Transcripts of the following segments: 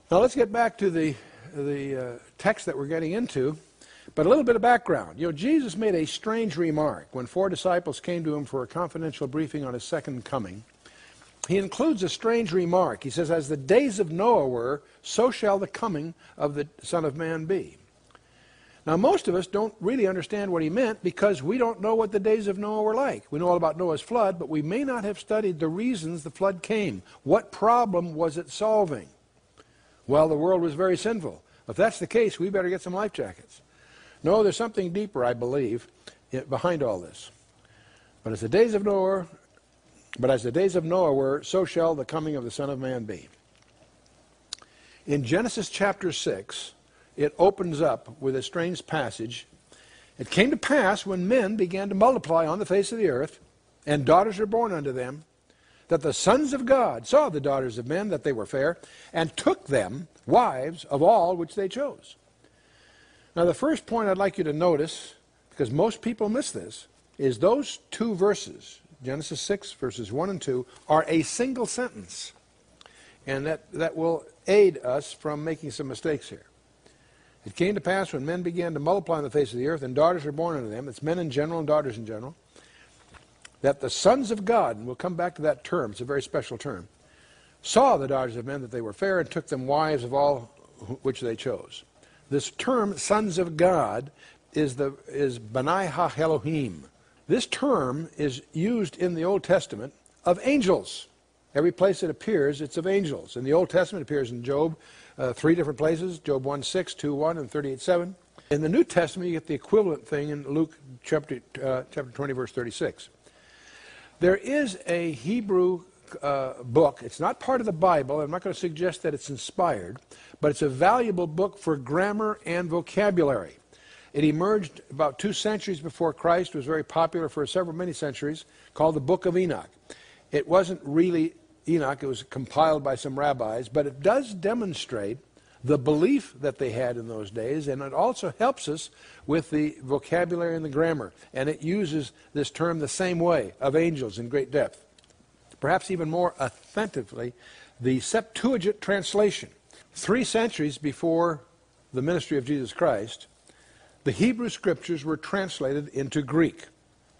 Now let's get back to the text that we're getting into, but a little bit of background. You know, Jesus made a strange remark when 4 disciples came to him for a confidential briefing on his second coming. He includes a strange remark. He says, as the days of Noah were, so shall the coming of the Son of Man be. Now most of us don't really understand what he meant because we don't know what the days of Noah were like. We know all about Noah's flood, but we may not have studied the reasons the flood came. What problem was it solving? Well, the world was very sinful. If that's the case, we better get some life jackets. No, there's something deeper, I believe, behind all this. But as the days of Noah were, so shall the coming of the Son of Man be. In Genesis chapter 6, it opens up with a strange passage. It came to pass when men began to multiply on the face of the earth, and daughters were born unto them, that the sons of God saw the daughters of men, that they were fair, and took them wives of all which they chose. Now the first point I'd like you to notice, because most people miss this, is those two verses, Genesis 6 verses 1 and 2, are a single sentence. And that will aid us from making some mistakes here. It came to pass when men began to multiply on the face of the earth, and daughters were born unto them, it's men in general and daughters in general, that the sons of God, and we'll come back to that term, it's a very special term, saw the daughters of men that they were fair, and took them wives of all which they chose. This term, sons of God, is B'nai Ha-Elohim. This term is used in the Old Testament of angels. Every place it appears, it's of angels. In the Old Testament, it appears in Job, 3 different places, Job 1:6, 2:1, and 38:7. In the New Testament, you get the equivalent thing in Luke chapter 20, verse 36. There is a Hebrew book. It's not part of the Bible. I'm not going to suggest that it's inspired, but it's a valuable book for grammar and vocabulary. It emerged about 2 centuries before Christ, was very popular for many centuries, called the Book of Enoch. It wasn't really Enoch, it was compiled by some rabbis, but it does demonstrate the belief that they had in those days, and it also helps us with the vocabulary and the grammar. And it uses this term the same way, of angels, in great depth. Perhaps even more authentically, the Septuagint translation. 3 centuries before the ministry of Jesus Christ, the Hebrew Scriptures were translated into Greek.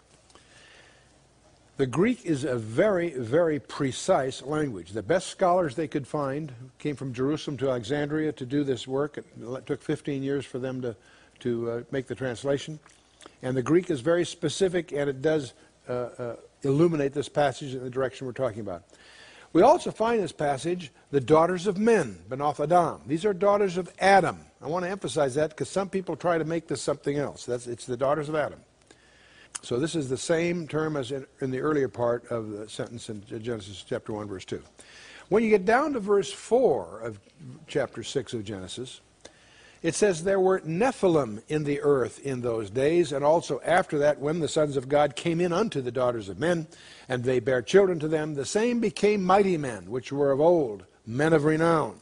The Greek is a very, very precise language. The best scholars they could find came from Jerusalem to Alexandria to do this work. It took 15 years for them to make the translation. And the Greek is very specific, and it does illuminate this passage in the direction we're talking about. We also find in this passage the daughters of men, Benoth Adam. These are daughters of Adam. I want to emphasize that because some people try to make this something else. It's the daughters of Adam. So this is the same term as in the earlier part of the sentence in Genesis chapter 1, verse 2. When you get down to verse 4 of chapter 6 of Genesis, it says, there were Nephilim in the earth in those days, and also after that, when the sons of God came in unto the daughters of men, and they bare children to them, the same became mighty men, which were of old, men of renown.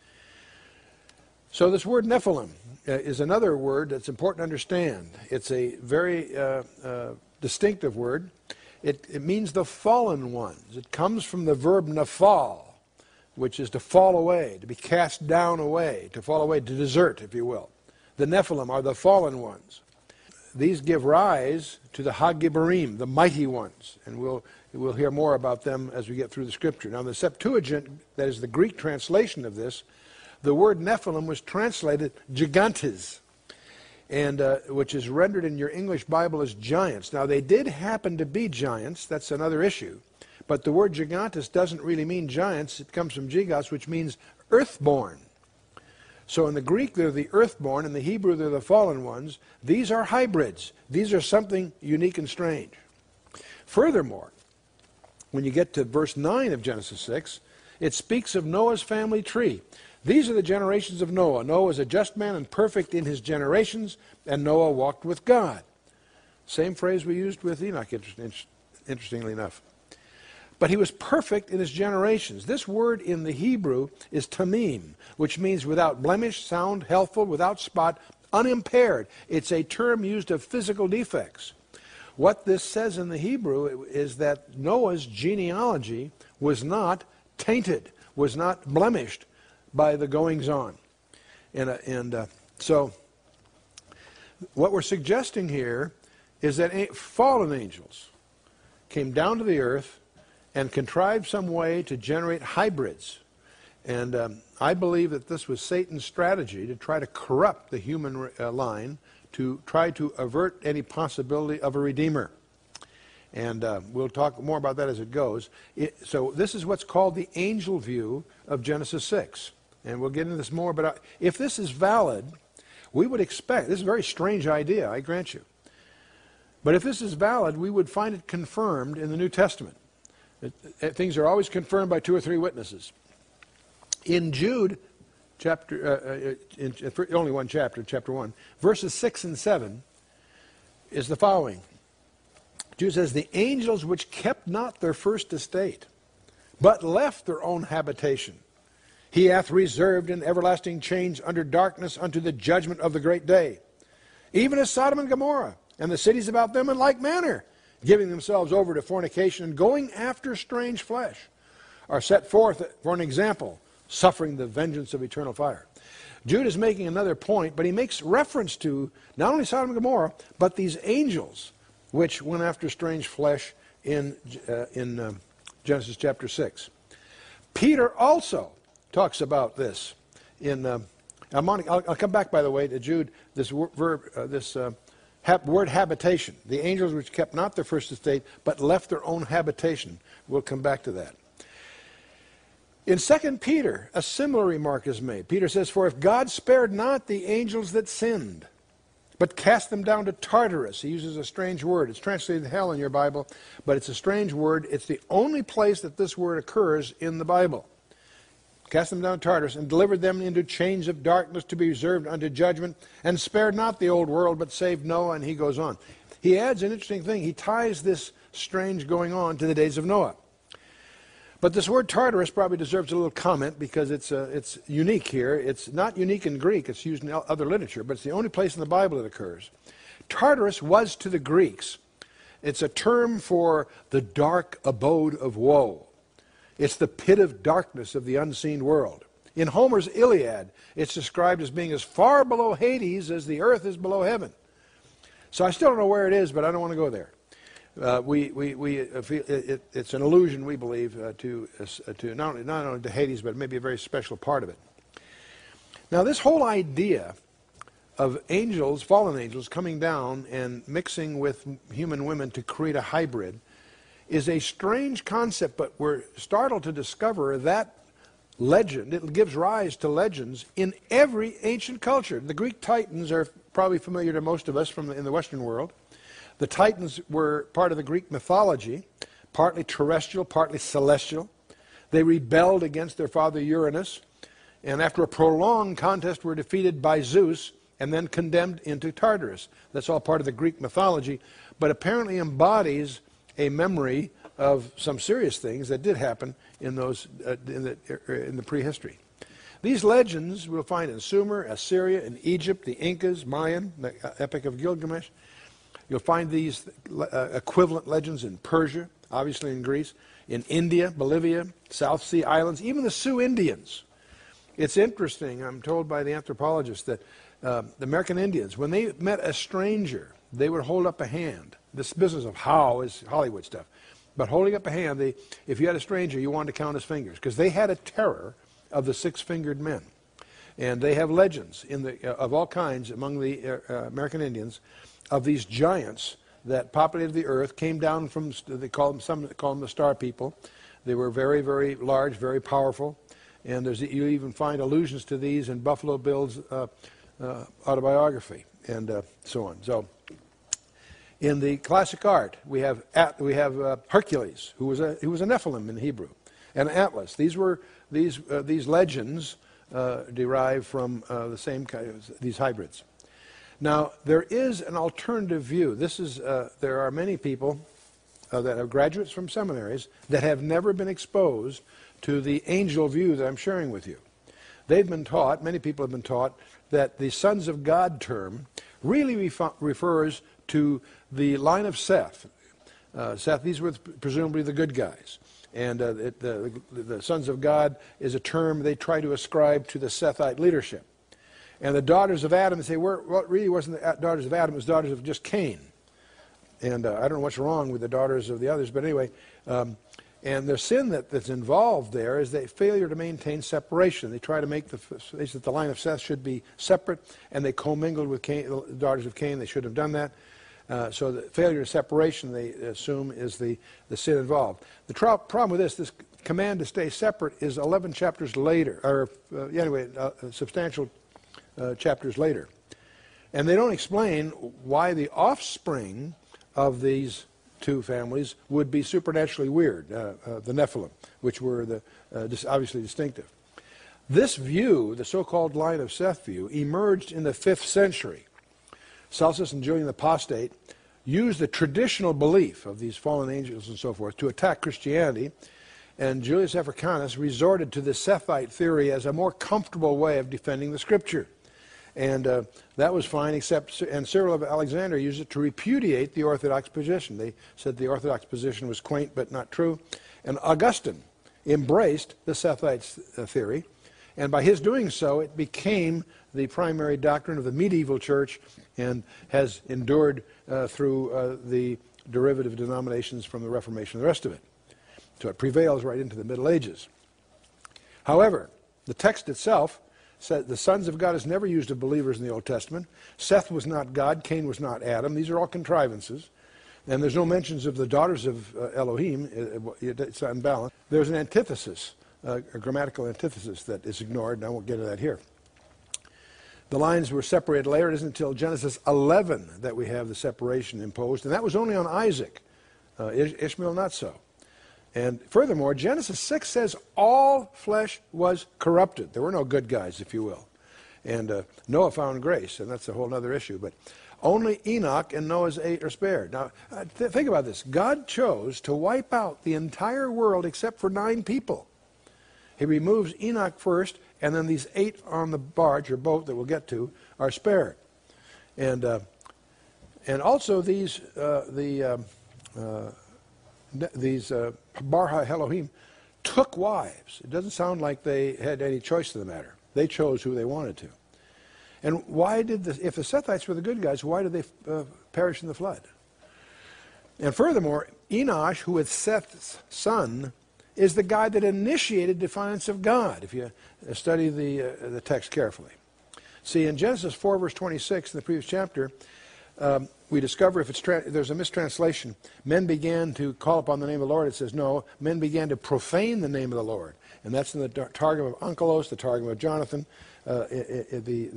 So this word Nephilim is another word that's important to understand. It's a very distinctive word. It means the fallen ones. It comes from the verb nafal, which is to fall away, to be cast down away, to fall away, to desert, if you will. The Nephilim are the fallen ones. These give rise to the Hagibarim, the mighty ones, and we'll hear more about them as we get through the Scripture. Now the Septuagint, that is the Greek translation of this, the word Nephilim was translated gigantes, and which is rendered in your English Bible as giants. Now they did happen to be giants, that's another issue, but the word gigantes doesn't really mean giants. It comes from gigos, which means earthborn. So in the Greek they're the earthborn, in the Hebrew they're the fallen ones. These are hybrids. These are something unique and strange. Furthermore, when you get to verse 9 of Genesis 6, it speaks of Noah's family tree. These are the generations of Noah. Noah was a just man and perfect in his generations, and Noah walked with God. Same phrase we used with Enoch, interestingly enough. But he was perfect in his generations. This word in the Hebrew is tamim, which means without blemish, sound, healthful, without spot, unimpaired. It's a term used of physical defects. What this says in the Hebrew is that Noah's genealogy was not tainted, was not blemished by the goings-on. So what we're suggesting here is that fallen angels came down to the earth and contrived some way to generate hybrids. And I believe that this was Satan's strategy to try to corrupt the human line, to try to avert any possibility of a redeemer. And we'll talk more about that as it goes. So this is what's called the angel view of Genesis 6. And we'll get into this more, but if this is valid, we would expect, this is a very strange idea, I grant you. But if this is valid, we would find it confirmed in the New Testament. Things are always confirmed by 2 or 3 witnesses. In Jude, only one chapter, chapter 1, verses 6 and 7, is the following. Jude says, the angels which kept not their first estate, but left their own habitation, he hath reserved in everlasting chains under darkness unto the judgment of the great day. Even as Sodom and Gomorrah, and the cities about them in like manner, giving themselves over to fornication and going after strange flesh, are set forth for an example, suffering the vengeance of eternal fire. Jude is making another point, but he makes reference to not only Sodom and Gomorrah, but these angels which went after strange flesh in Genesis chapter 6. Peter also talks about this in I'll come back, by the way, to Jude, this word habitation. The angels which kept not their first estate, but left their own habitation. We'll come back to that. In 2 Peter, a similar remark is made. Peter says, for if God spared not the angels that sinned, but cast them down to Tartarus. He uses a strange word. It's translated hell in your Bible, but it's a strange word. It's the only place that this word occurs in the Bible. Cast them down to Tartarus, and delivered them into chains of darkness to be reserved unto judgment, and spared not the old world, but saved Noah, and he goes on. He adds an interesting thing. He ties this strange going on to the days of Noah. But this word Tartarus probably deserves a little comment because it's unique here. It's not unique in Greek. It's used in other literature, but it's the only place in the Bible it occurs. Tartarus was to the Greeks. It's a term for the dark abode of woe. It's the pit of darkness of the unseen world. In Homer's Iliad, it's described as being as far below Hades as the earth is below heaven. So I still don't know where it is, but I don't want to go there. It's an allusion, we believe, to not only to Hades, but maybe a very special part of it. Now, this whole idea of angels, fallen angels, coming down and mixing with human women to create a hybrid is a strange concept, but we're startled to discover that legend. It gives rise to legends in every ancient culture. The Greek Titans are probably familiar to most of us in the Western world. The Titans were part of the Greek mythology, partly terrestrial, partly celestial. They rebelled against their father Uranus, and after a prolonged contest were defeated by Zeus and then condemned into Tartarus. That's all part of the Greek mythology, but apparently embodies a memory of some serious things that did happen in the prehistory. These legends we'll find in Sumer, Assyria, in Egypt, the Incas, Mayan, the Epic of Gilgamesh. You'll find these equivalent legends in Persia, obviously in Greece, in India, Bolivia, South Sea Islands, even the Sioux Indians. It's interesting, I'm told by the anthropologists, that the American Indians, when they met a stranger, they would hold up a hand. This business of how is Hollywood stuff. But holding up a hand, if you had a stranger, you wanted to count his fingers, because they had a terror of the six-fingered men. And they have legends of all kinds among the American Indians of these giants that populated the earth, came down from, some call them the star people. They were very, very large, very powerful. And you even find allusions to these in Buffalo Bill's autobiography and so on. So, in the classic art, we have Hercules, who was a Nephilim in Hebrew, and Atlas. These legends derive from the same kind, these hybrids. Now, there is an alternative view. There are many people that are graduates from seminaries that have never been exposed to the angel view that I'm sharing with you. They've been taught, many people have been taught, that the sons of God term really refers to the line of Seth. Seth, these were presumably the good guys. And the sons of God is a term they try to ascribe to the Sethite leadership. And the daughters of Adam, they say, well, it really wasn't the daughters of Adam, it was daughters of just Cain. And I don't know what's wrong with the daughters of the others, but anyway, and the sin that's involved there is the failure to maintain separation. They try to make they said the line of Seth should be separate, and they commingled with Cain, the daughters of Cain. They shouldn't have done that. So the failure of separation, they assume, is the sin involved. The problem with this command to stay separate is 11 chapters later, or anyway, substantial chapters later. And they don't explain why the offspring of these two families would be supernaturally weird, the Nephilim, which were obviously distinctive. This view, the so-called line of Seth view, emerged in the 5th century. Celsus and Julian the Apostate used the traditional belief of these fallen angels and so forth to attack Christianity, and Julius Africanus resorted to the Sethite theory as a more comfortable way of defending the Scripture. And that was fine, and Cyril of Alexandria used it to repudiate the Orthodox position. They said the Orthodox position was quaint but not true. And Augustine embraced the Sethite theory, and by his doing so, it became the primary doctrine of the medieval church and has endured through the derivative denominations from the Reformation and the rest of it. So it prevails right into the Middle Ages. However, the text itself said the sons of God is never used of believers in the Old Testament. Seth was not God. Cain was not Adam. These are all contrivances. And there's no mentions of the daughters of Elohim. It's unbalanced. There's an antithesis, a grammatical antithesis that is ignored, and I won't get into that here. The lines were separated later. It isn't until Genesis 11 that we have the separation imposed, and that was only on Isaac. Ishmael not so. And furthermore, Genesis 6 says all flesh was corrupted. There were no good guys, if you will. And Noah found grace, and that's a whole other issue. But only Enoch and Noah's 8 are spared. Now, think about this. God chose to wipe out the entire world except for 9 people. He removes Enoch first, and then these 8 on the barge or boat that we'll get to are spared. And also these Barha Elohim took wives. It doesn't sound like they had any choice in the matter. They chose who they wanted to. And why did if the Sethites were the good guys, why did they perish in the flood? And furthermore, Enosh, who was Seth's son, is the guy that initiated defiance of God, if you study the text carefully. See, in Genesis 4, verse 26, in the previous chapter, we discover if there's a mistranslation. Men began to call upon the name of the Lord. It says no. Men began to profane the name of the Lord, and that's in the Targum of Onkelos, the Targum of Jonathan. The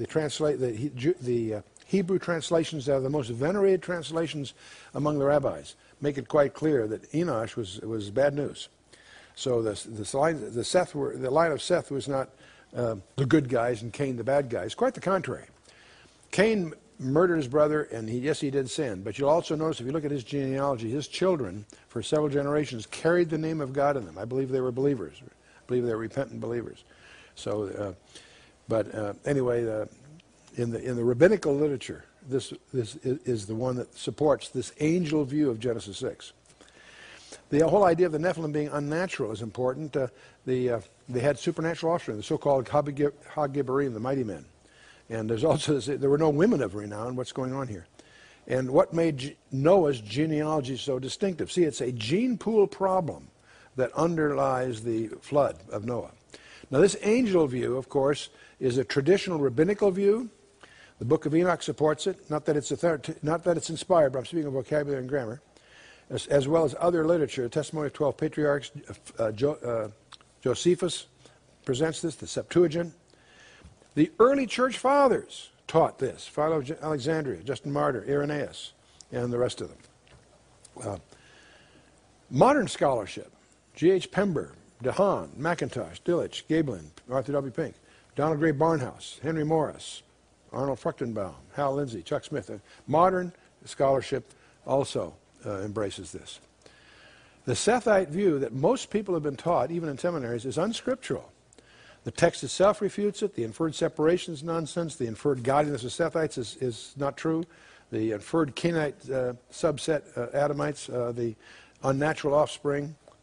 Hebrew translations are the most venerated translations among the rabbis. Make it quite clear that Enosh was bad news. So the line of Seth was not the good guys and Cain the bad guys. Quite the contrary. Cain murdered his brother, and yes, he did sin. But you'll also notice, if you look at his genealogy, his children, for several generations, carried the name of God in them. I believe they were believers. I believe they were repentant believers. So, anyway, in the rabbinical literature, this is the one that supports this angel view of Genesis 6. The whole idea of the Nephilim being unnatural is important. They had supernatural offspring, the so-called Hag-Gibarim, the mighty men. And there's also, there were no women of renown. What's going on here? And what made Noah's genealogy so distinctive? See, it's a gene pool problem that underlies the flood of Noah. Now, this angel view, of course, is a traditional rabbinical view. The Book of Enoch supports it. Not that it's inspired, but I'm speaking of vocabulary and grammar, as well as other literature. The Testimony of 12 Patriarchs, Josephus presents this, the Septuagint. The early church fathers taught this. Philo of Alexandria, Justin Martyr, Irenaeus, and the rest of them. Modern scholarship, G.H. Pember, DeHaan, McIntosh, Delitzsch, Gaebelin, Arthur W. Pink, Donald Gray Barnhouse, Henry Morris, Arnold Fruchtenbaum, Hal Lindsey, Chuck Smith. Modern scholarship also embraces this. The Sethite view that most people have been taught, even in seminaries, is unscriptural. The text itself refutes it. The inferred separation is nonsense. The inferred godliness of Sethites is not true. The inferred Canaanite subset, Adamites, the unnatural offspring,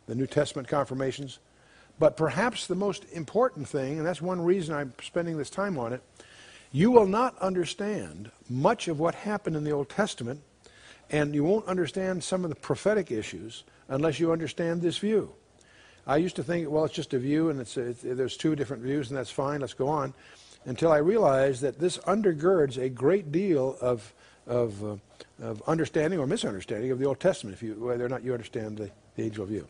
the New Testament confirmations. But perhaps the most important thing, and that's one reason I'm spending this time on it, you will not understand much of what happened in the Old Testament, and you won't understand some of the prophetic issues unless you understand this view. I used to think, well, it's just a view, and there's two different views, and that's fine, let's go on, until I realized that this undergirds a great deal of understanding or misunderstanding of the Old Testament, whether or not you understand the angel view.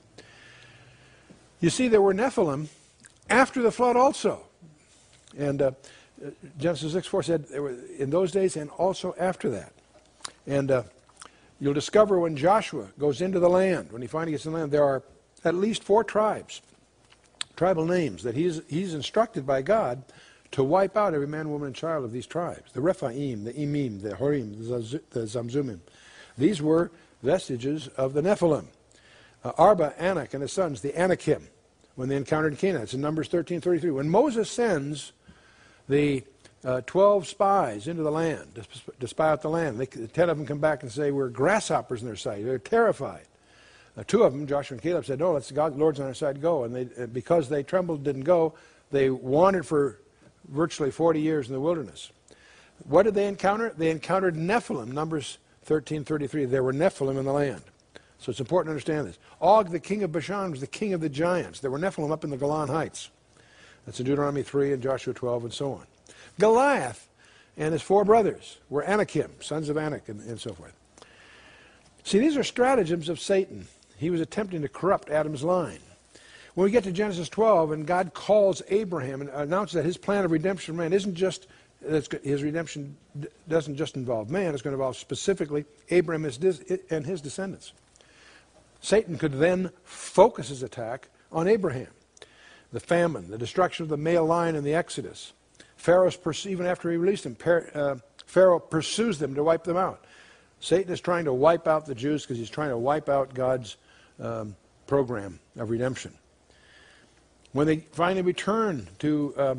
You see, there were Nephilim after the flood also. And Genesis 6:4 said there were in those days and also after that. And you'll discover when Joshua goes into the land, when he finally gets in the land, there are at least 4 tribes, tribal names, that he's instructed by God to wipe out every man, woman, and child of these tribes. The Rephaim, the Emim, the Horim, the Zamzumim. These were vestiges of the Nephilim. Arba, Anak, and his sons, the Anakim, when they encountered Canaan. It's in Numbers 13:33. When Moses sends the 12 spies into the land to spy out the land, 10 of them come back and say, we're grasshoppers in their sight. They're terrified. 2 of them, Joshua and Caleb, said, no, let's God, the Lord's on our side, go. And because they trembled, didn't go, they wandered for virtually 40 years in the wilderness. What did they encounter? They encountered Nephilim, Numbers 13:33. There were Nephilim in the land. So it's important to understand this. Og, the king of Bashan, was the king of the giants. There were Nephilim up in the Golan Heights. That's in Deuteronomy 3 and Joshua 12 and so on. Goliath and his 4 brothers were Anakim, sons of Anak, and so forth. See, these are stratagems of Satan. He was attempting to corrupt Adam's line. When we get to Genesis 12 and God calls Abraham and announces that his plan of redemption for man isn't just, his redemption doesn't just involve man, it's going to involve specifically Abraham and his descendants. Satan could then focus his attack on Abraham. The famine, the destruction of the male line in the Exodus. Even after he released them, Pharaoh pursues them to wipe them out. Satan is trying to wipe out the Jews because he's trying to wipe out God's program of redemption. When they finally return to,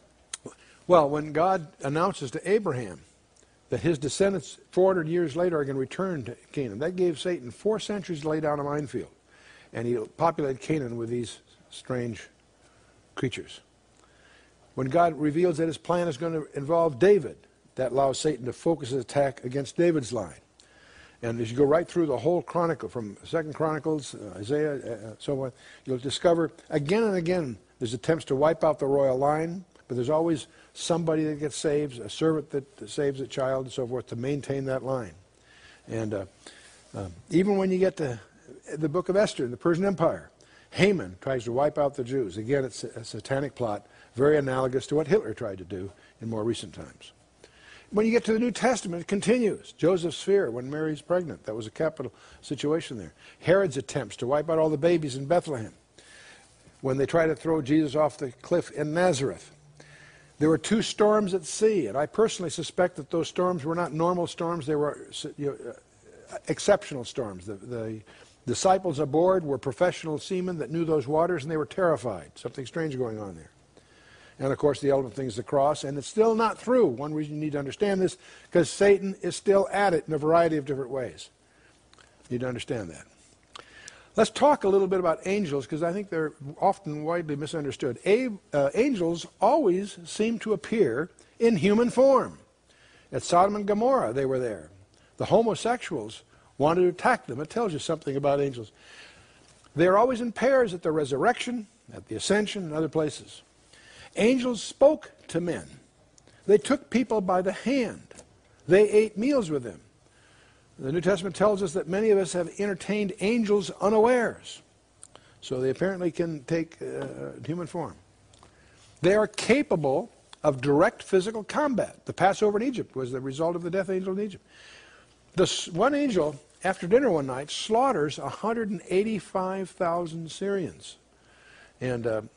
when God announces to Abraham that his descendants 400 years later are going to return to Canaan, that gave Satan 4 centuries to lay down a minefield. And he populated Canaan with these strange creatures. When God reveals that his plan is going to involve David, that allows Satan to focus his attack against David's line. And as you go right through the whole chronicle, from 2 Chronicles, Isaiah, so on, you'll discover again and again there's attempts to wipe out the royal line, but there's always somebody that gets saved, a servant that saves a child, and so forth, to maintain that line. And even when you get to the book of Esther in the Persian Empire, Haman tries to wipe out the Jews. Again, it's a satanic plot, very analogous to what Hitler tried to do in more recent times. When you get to the New Testament, it continues. Joseph's fear when Mary's pregnant. That was a capital situation there. Herod's attempts to wipe out all the babies in Bethlehem. When they try to throw Jesus off the cliff in Nazareth. There were 2 storms at sea, and I personally suspect that those storms were not normal storms. They were exceptional storms. The disciples aboard were professional seamen that knew those waters, and they were terrified. Something strange going on there. And, of course, the ultimate thing is the cross, and it's still not through. One reason you need to understand this, because Satan is still at it in a variety of different ways. You need to understand that. Let's talk a little bit about angels, because I think they're often widely misunderstood. Angels always seem to appear in human form. At Sodom and Gomorrah, they were there. The homosexuals wanted to attack them. It tells you something about angels. They're always in pairs at the resurrection, at the ascension, and other places. Angels spoke to men. They took people by the hand. They ate meals with them. The New Testament tells us that many of us have entertained angels unawares. So they apparently can take human form. They are capable of direct physical combat. The Passover in Egypt was the result of the death angel in Egypt. This one angel, after dinner one night, slaughters 185,000 Syrians. And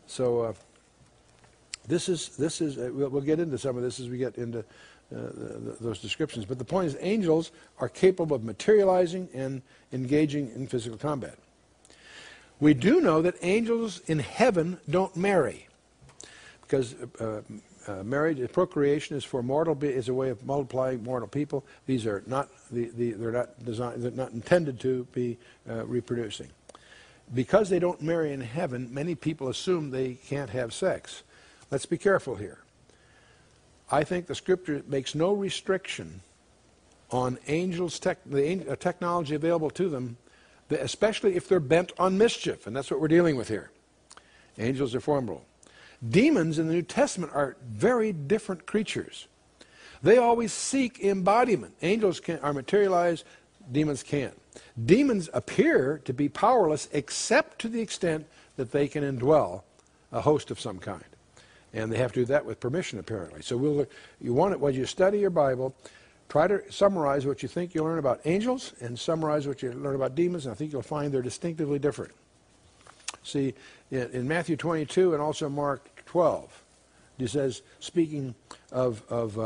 this is we'll get into some of this as we get into those descriptions. But the point is, angels are capable of materializing and engaging in physical combat. We do know that angels in heaven don't marry, because marriage, procreation is for is a way of multiplying mortal people. These are not they're not designed, they're not intended to be reproducing. because they don't marry in heaven, many people assume they can't have sex. Let's be careful here. I think the Scripture makes no restriction on angels' technology available to them, especially if they're bent on mischief, and that's what we're dealing with here. Angels are formidable. Demons in the New Testament are very different creatures. They always seek embodiment. Angels are materialized, demons can't. Demons appear to be powerless except to the extent that they can indwell a host of some kind. And they have to do that with permission, apparently. So when you study your Bible, try to summarize what you think you'll learn about angels and summarize what you learn about demons, and I think you'll find they're distinctively different. See, in Matthew 22 and also Mark 12, he says, speaking of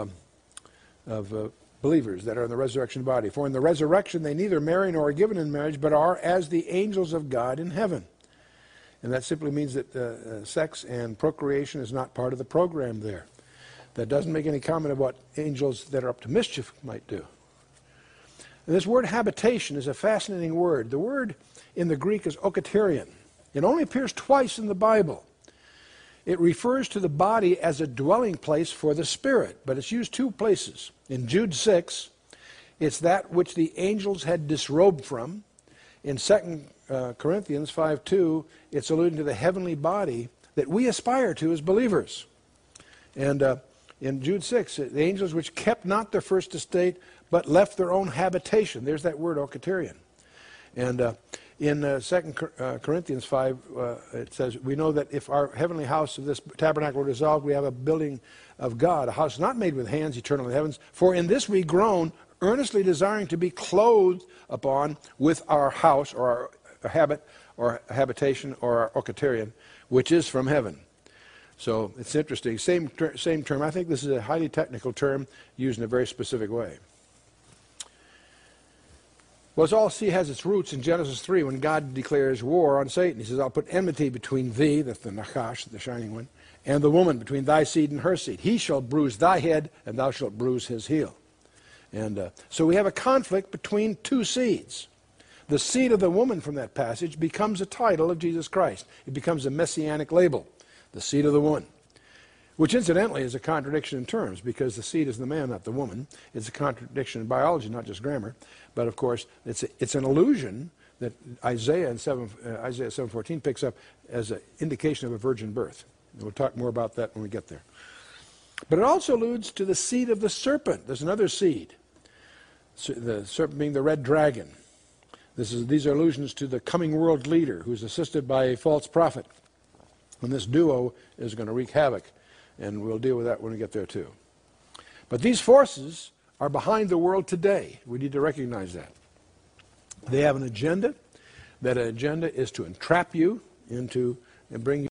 believers that are in the resurrection body, for in the resurrection they neither marry nor are given in marriage, but are as the angels of God in heaven. And that simply means that sex and procreation is not part of the program there. That doesn't make any comment of what angels that are up to mischief might do. And this word habitation is a fascinating word. The word in the Greek is okaterion. It only appears twice in the Bible. It refers to the body as a dwelling place for the spirit, but it's used two places. In Jude 6, it's that which the angels had disrobed from. In 2 Corinthians 5:2, it's alluding to the heavenly body that we aspire to as believers. And in Jude 6, the angels which kept not their first estate, but left their own habitation. There's that word, okaterion. And in 2 Corinthians 5, it says, we know that if our heavenly house of this tabernacle were dissolved, we have a building of God, a house not made with hands, eternal in the heavens. For in this we groan, earnestly desiring to be clothed upon with our house, or our habit, or habitation, or our okaterion, which is from heaven. So it's interesting. Same term. I think this is a highly technical term used in a very specific way. Well, it's all has its roots in Genesis 3 when God declares war on Satan. He says, I'll put enmity between thee, that's the Nachash, the shining one, and the woman, between thy seed and her seed. He shall bruise thy head, and thou shalt bruise his heel. And so we have a conflict between two seeds. The seed of the woman from that passage becomes a title of Jesus Christ. It becomes a messianic label, the seed of the woman, which incidentally is a contradiction in terms, because the seed is the man, not the woman. It's a contradiction in biology, not just grammar. But of course, it's an allusion that Isaiah 7:14 picks up as an indication of a virgin birth. And we'll talk more about that when we get there. But it also alludes to the seed of the serpent. There's another seed, the serpent being the red dragon. These are allusions to the coming world leader who's assisted by a false prophet. And this duo is going to wreak havoc, and we'll deal with that when we get there too. But these forces are behind the world today. We need to recognize that. They have an agenda. That agenda is to entrap you into and bring you